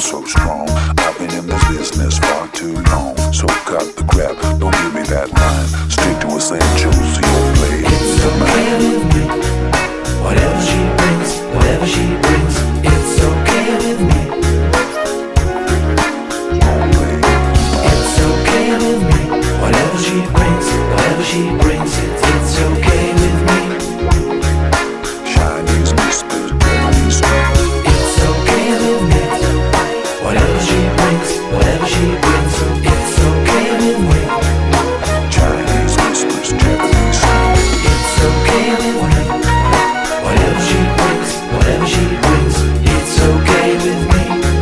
so strong. I've been in this business far too long. So cut the crap, don't give me that line. Stick to essentials, you'll play it's the okay mind. with me. Whatever she brings, whatever she brings, it's okay with me. It's okay with me. Whatever she brings, whatever she brings, it's okay with me. Chinese whispers, Japanese speaks. It's okay with me. Whatever she brings, whatever she brings, it's okay with me. Chinese whispers, Japanese speaks. It's okay with me. Whatever she brings, whatever she brings, it's okay with me.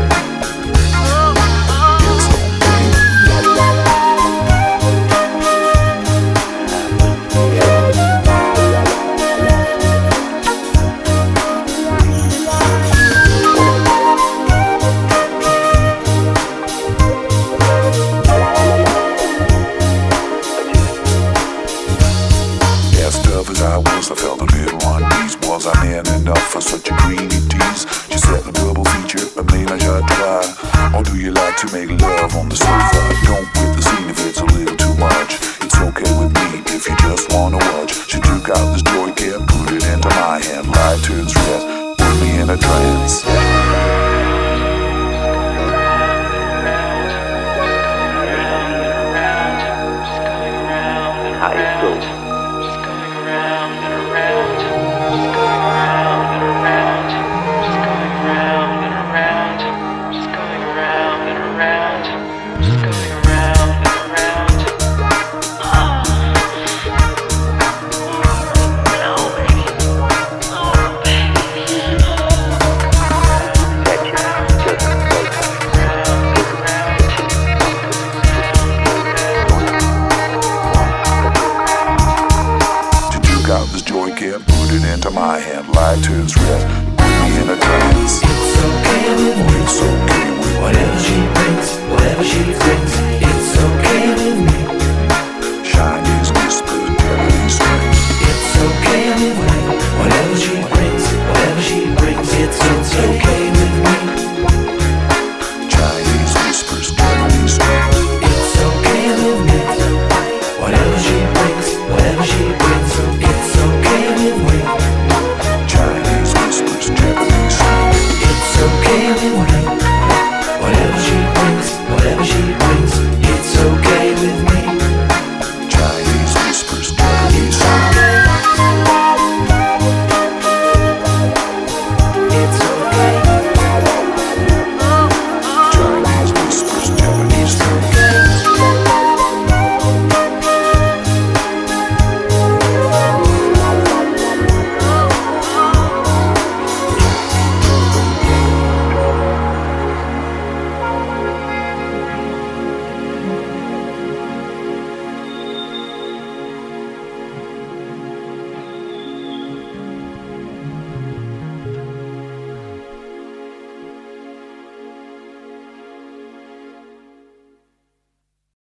As tough as I was, I felt a little unease. Was I man enough for such a greedy tease? She said a double feature, a main I should try. Or do you like to make love on the sofa? Don't quit the scene if it's a little too much. It's okay with me if you just wanna watch. She took out this joy kit, put it into my hand. Light turns red, put me in a trance.